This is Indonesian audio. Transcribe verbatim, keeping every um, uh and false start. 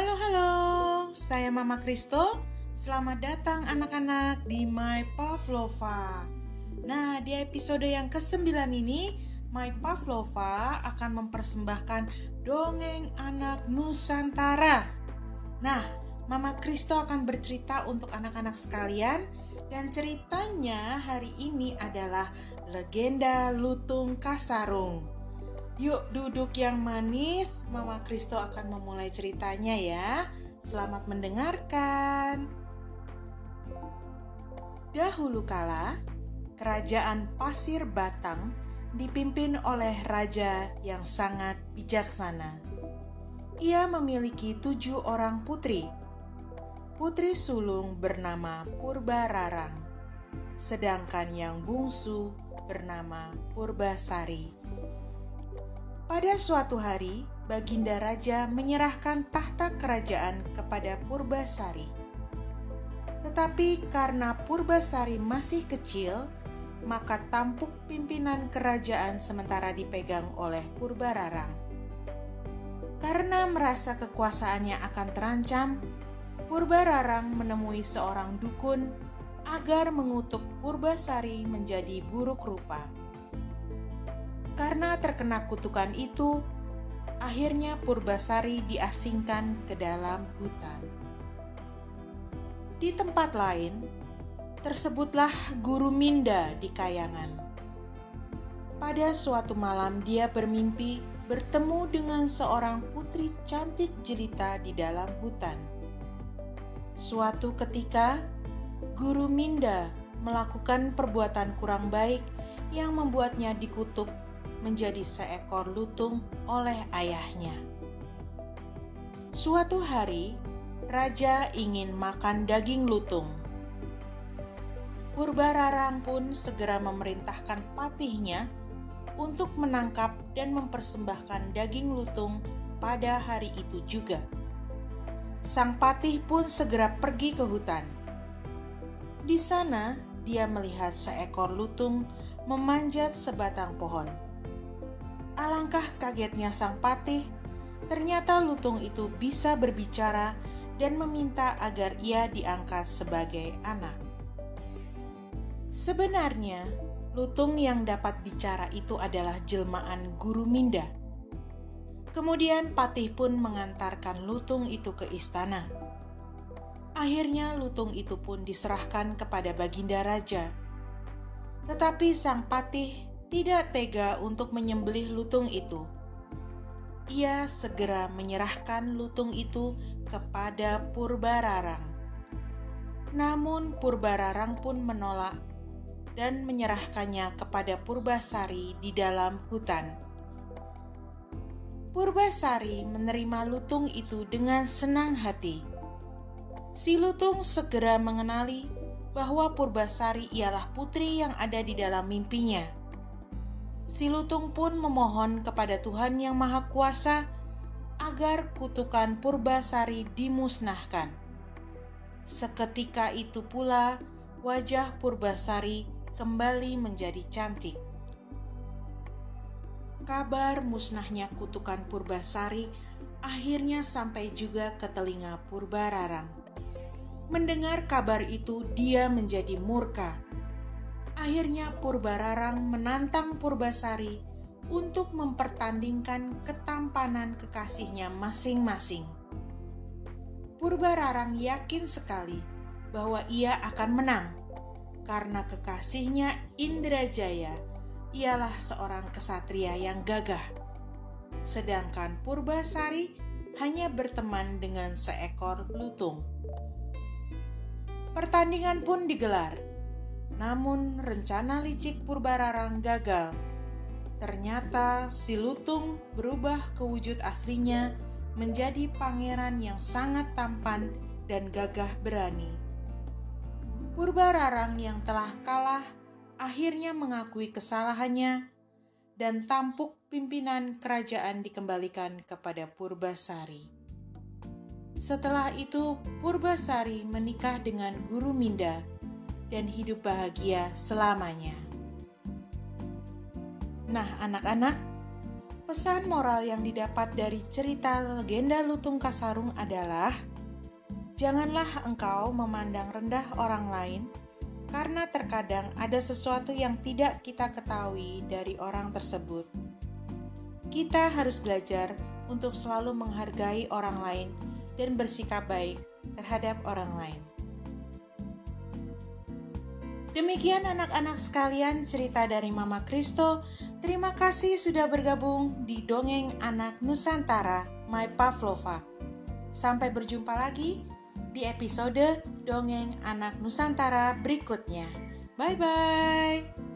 Halo, halo, saya Mama Kristo. Selamat datang anak-anak di My Pavlova. Nah, di episode yang kesembilan ini, My Pavlova akan mempersembahkan dongeng anak Nusantara. Nah, Mama Kristo akan bercerita untuk anak-anak sekalian, dan ceritanya hari ini adalah Legenda Lutung Kasarung. Yuk duduk yang manis, Mama Kristo akan memulai ceritanya ya. Selamat mendengarkan. Dahulu kala, kerajaan Pasir Batang dipimpin oleh raja yang sangat bijaksana. Ia memiliki tujuh orang putri. Putri sulung bernama Purbararang, sedangkan yang bungsu bernama Purbasari. Pada suatu hari, Baginda Raja menyerahkan tahta kerajaan kepada Purbasari. Tetapi karena Purbasari masih kecil, maka tampuk pimpinan kerajaan sementara dipegang oleh Purbararang. Karena merasa kekuasaannya akan terancam, Purbararang menemui seorang dukun agar mengutuk Purbasari menjadi buruk rupa. Karena terkena kutukan itu, akhirnya Purbasari diasingkan ke dalam hutan. Di tempat lain, tersebutlah Guru Minda di Kayangan. Pada suatu malam dia bermimpi bertemu dengan seorang putri cantik jelita di dalam hutan. Suatu ketika, Guru Minda melakukan perbuatan kurang baik yang membuatnya dikutuk menjadi seekor lutung oleh ayahnya. Suatu hari, raja ingin makan daging lutung. Purbararang pun segera memerintahkan patihnya untuk menangkap dan mempersembahkan daging lutung pada hari itu juga. Sang patih pun segera pergi ke hutan. Di sana, dia melihat seekor lutung memanjat sebatang pohon. Alangkah kagetnya sang patih, ternyata lutung itu bisa berbicara dan meminta agar ia diangkat sebagai anak. Sebenarnya, lutung yang dapat bicara itu adalah jelmaan Guru Minda. Kemudian patih pun mengantarkan lutung itu ke istana. Akhirnya lutung itu pun diserahkan kepada Baginda Raja. Tetapi sang patih tidak tega untuk menyembelih lutung itu. Ia segera menyerahkan lutung itu kepada Purbararang. Namun Purbararang pun menolak dan menyerahkannya kepada Purbasari di dalam hutan. Purbasari menerima lutung itu dengan senang hati. Si lutung segera mengenali bahwa Purbasari ialah putri yang ada di dalam mimpinya. Si lutung pun memohon kepada Tuhan Yang Maha Kuasa agar kutukan Purbasari dimusnahkan. Seketika itu pula wajah Purbasari kembali menjadi cantik. Kabar musnahnya kutukan Purbasari akhirnya sampai juga ke telinga Purbararang. Mendengar kabar itu, dia menjadi murka. Akhirnya Purbararang menantang Purbasari untuk mempertandingkan ketampanan kekasihnya masing-masing. Purbararang yakin sekali bahwa ia akan menang, karena kekasihnya Indrajaya ialah seorang kesatria yang gagah, sedangkan Purbasari hanya berteman dengan seekor lutung. Pertandingan pun digelar. Namun rencana licik Purbararang gagal. Ternyata si lutung berubah ke wujud aslinya menjadi pangeran yang sangat tampan dan gagah berani. Purbararang yang telah kalah akhirnya mengakui kesalahannya dan tampuk pimpinan kerajaan dikembalikan kepada Purbasari. Setelah itu Purbasari menikah dengan Guru Minda dan hidup bahagia selamanya. Nah, anak-anak, Pesan moral yang didapat dari cerita legenda Lutung Kasarung adalah: janganlah engkau memandang rendah orang lain, karena terkadang ada sesuatu yang tidak kita ketahui dari orang tersebut. Kita harus belajar untuk selalu menghargai orang lain dan bersikap baik terhadap orang lain. Demikian anak-anak sekalian cerita dari Mama Kristo. Terima kasih sudah bergabung di Dongeng Anak Nusantara, My Pavlova. Sampai berjumpa lagi di episode Dongeng Anak Nusantara berikutnya. Bye-bye.